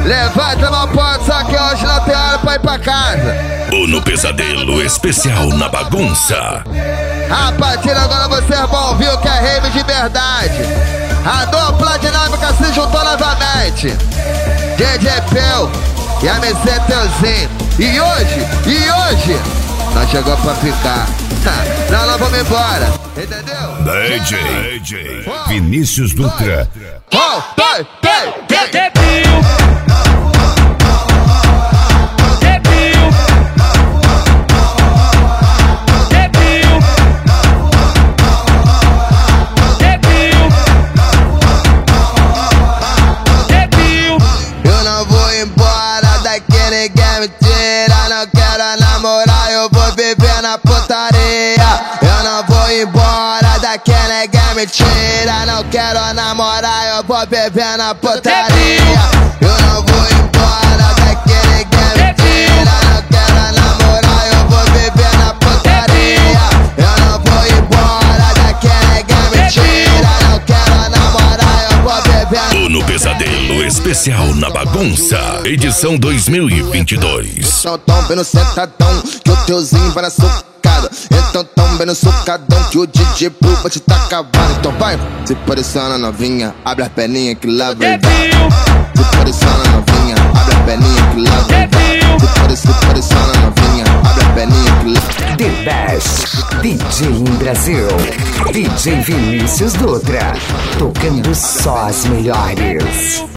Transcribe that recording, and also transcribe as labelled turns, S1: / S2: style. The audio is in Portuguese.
S1: Levanta uma ponta, só que hoje não tem hora pra ir pra casa.
S2: O No Pesadelo especial na bagunça.
S1: A partir de agora vocês vão ouvir o que é rave de verdade. A dupla dinâmica se juntou novamente. DJ Peu e a MC Teuzinho. E hoje, nós chegou pra ficar. Nós vamos embora, entendeu?
S2: DJ Vinícius Dutra.
S1: Eu não vou embora daqui, ninguém me tira. Não quero namorar, eu vou viver na putaria. Eu não vou embora daqui, ninguém me tira. Não quero namorar, eu vou viver na putaria. Eu não vou embora daqui, ninguém me tira. Não quero namorar, eu vou viver na putaria. Eu não vou embora daqui, ninguém me tira. Não quero namorar, eu vou viver.
S2: O No Pesadelo especial na bagunça, edição 2022.
S1: Então tão bem no sentadão, que o Teuzinho vai na socada. Então tão bem no socadão, que o DJ Blue vai te tá cavando. Então vai, se pareciendo novinha, abre as perninhas que lá vem. Se pareciendo novinha, abre as perninhas que lá vem. Se pareciendo novinha, abre as perninhas que lá.
S3: The Best DJ em Brasil, DJ Vinícius Dutra, tocando só as melhores.